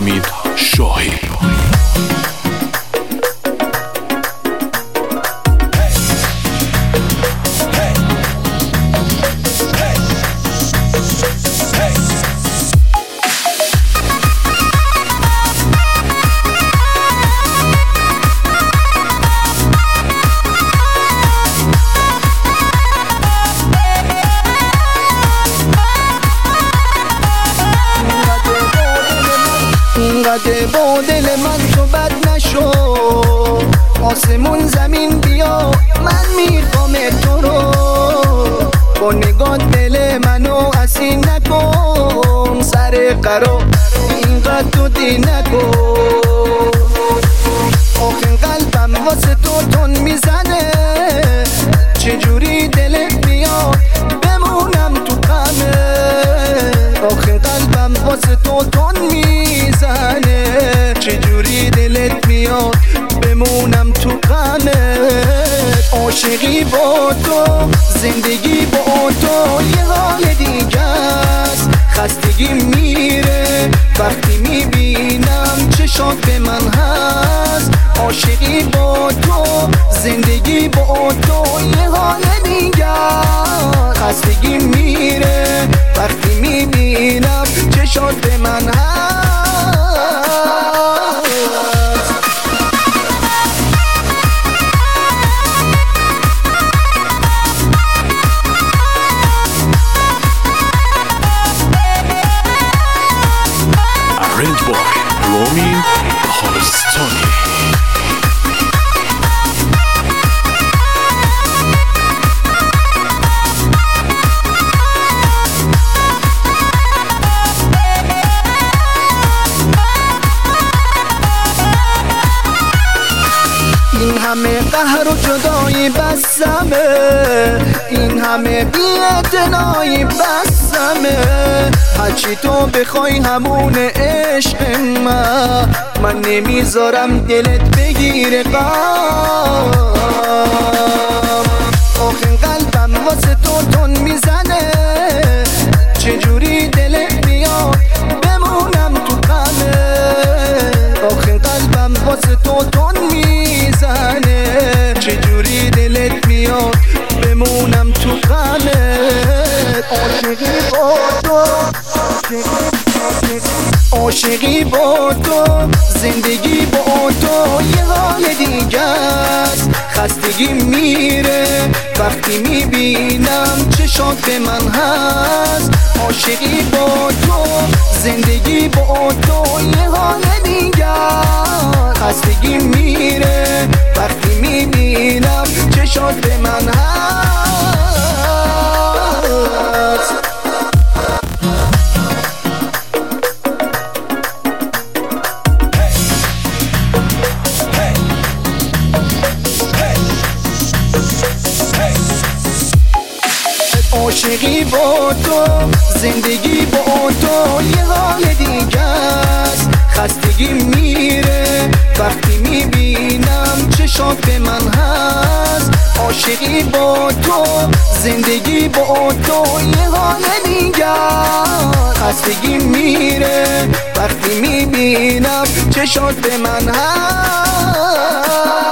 حمید شاهی. اینقدر با دل من تو بد نشو، آسمون زمین بیا من میخوام تو رو، با نگاه دل منو اسیر نکن، سر قرار اینقدر تو دی نکن. آخه قلبم واسه تو تون میزنه، چجوری دلت میاد بمونم تو غمه. آخه قلبم واسه تو تون میزنه، چجوری دلت میاد بمونم تو غمت. عاشقی با تو، زندگی با تو یه حال دیگه است، خستگی میره وقتی میبینم چشات به من هست. عاشقی با تو، زندگی با تو یه حال دیگه است، خستگی میره وقتی میبینم چشات به من هست. Arranged by Romin Khalistani. این همه قهر و جدایی بسمه، این همه بی‌اعتنایی بسمه. هرچی تو بخوای همون عشق من نمیذارم دلت بگیره غم. آخه قلبم واسه تو تون میزنه، چجوری دلت میاد بمونم تو غمه. آخه قلبم واسه تو تون میزنه، چجوری دلت میاد بمونم تو غمت. عاشقی با تو، عاشقی با تو، زندگی با تو یه حال دیگه است، خستگی میره وقتی میبینم چشات به من هست. عاشقی با تو، زندگی با تو یه حال دیگه است، خستگی میره وقتی میبینم چشات به من هست. عاشقی با تو، زندگی با تو یه حال دیگه است، خستگی میره وقتی میبینم چشات به من هست. عاشقی با تو، زندگی با تو یه حال دیگه است، خستگی میره وقتی میبینم چشات به من هست.